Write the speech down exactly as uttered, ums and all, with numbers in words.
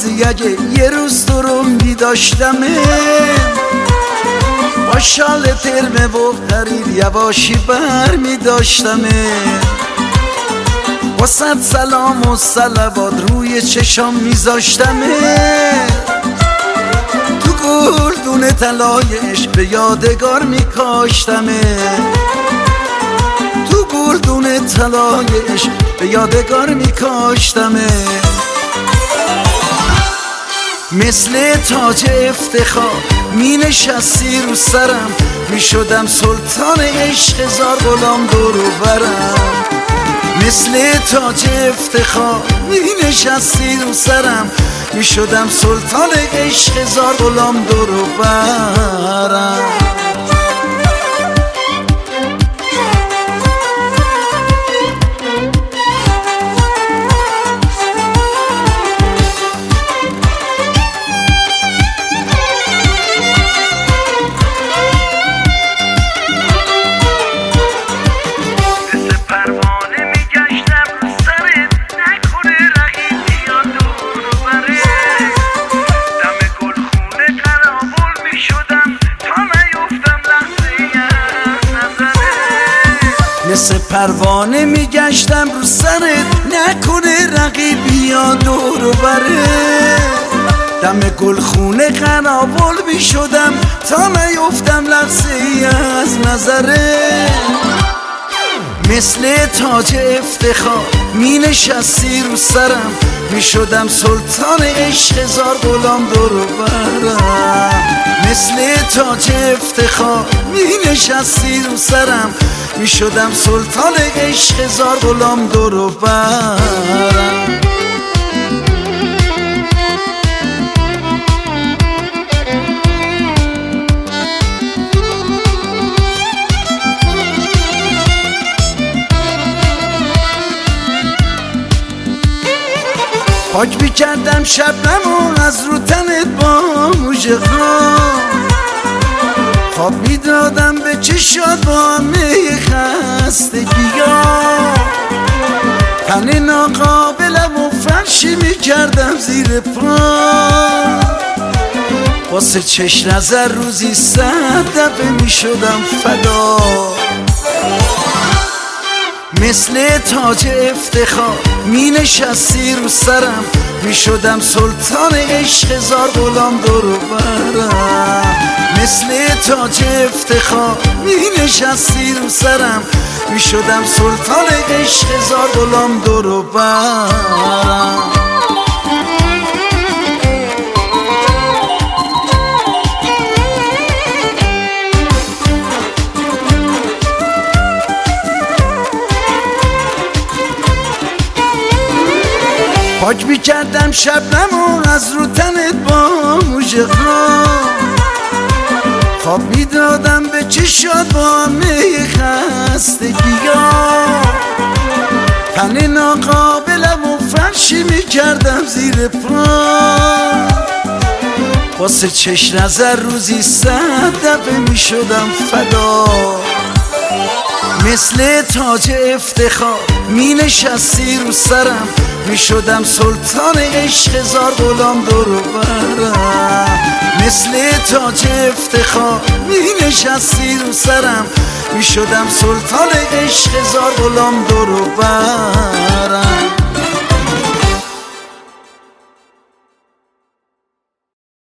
رازی اگه یه روز تو رو می داشتمه، با شال ترمه و قریل یواشی بر می داشتمه، با صد سلام و صلوات روی چشام می زاشتمه، تو گلدون طلایش به یادگار می کاشتمه، تو گلدون طلایش به یادگار می کاشتمه. مثل تاج افتخار می نشستی رو سرم، می شدم سلطان عشق زار غلام دور و برم. مثل تاج افتخار می نشستی رو سرم، می شدم سلطان عشق زار غلام دور و برم. مثل پروانه میگشتم رو سرت، نکنه رقیب یا دور و بره، دم گلخونه قناول میشدم تا نیفتم لحظه ای از نظره. مثل تاج افتخار می نشستی رو سرم، می شدم سلطان عشق زار غلام دور و برم. مثل تاج افتخار می نشستی رو سرم، می شدم سلطان عشق زار غلام دور و برم. پاک بیکردم شبنمو از رو تنت با موژه خان، خواب میدادم به چشات با همه خستگیا، تن ناقابلم و فرشی میکردم زیر پا، واسه چش نظر روزی صد دفعه میشدم فدا. مثل تاج افتخار می نشستی رو سرم، می شدم سلطان عشق زار غلام دور و برم. مثل تاج افتخار می نشستی رو سرم، می شدم سلطان عشق زار غلام دور و برم. پاک بیکردم شبنمو از رو تنت با موژه خان، خواب میدادم به چشات با همه خستگیا، تن ناقابلم و فرشی میکردم زیر پا، واسه چش نظر روزی صد دفعه میشدم فدا. مثل تاج افتخار می نشستی رو سرم، می شدم سلطان عشق زار غلام دور و برم. مثل تاج افتخار می نشستی رو سرم، می شدم سلطان عشق زار غلام دور و برم.